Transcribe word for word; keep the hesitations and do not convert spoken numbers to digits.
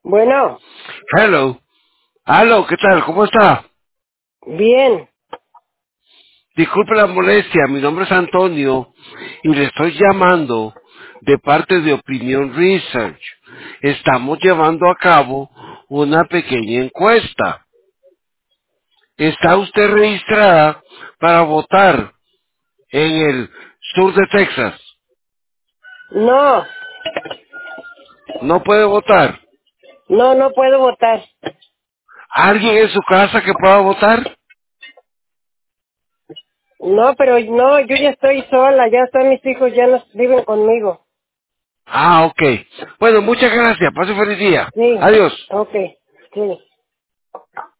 Bueno, Hello. Aló, ¿qué tal? ¿Cómo está? bien. Disculpe la molestia, mi nombre es Antonio y le estoy llamando de parte de Opinion Research. Estamos llevando a cabo una pequeña encuesta. ¿Está usted registrada para votar en el sur de Texas? No, ¿No puede votar? no, no puedo votar. ¿Alguien en su casa que pueda votar? No, pero no, yo ya estoy sola, ya están mis hijos, ya no viven conmigo. Ah, ok. Bueno, muchas gracias. Pase feliz día. Sí, Adiós. ok, sí.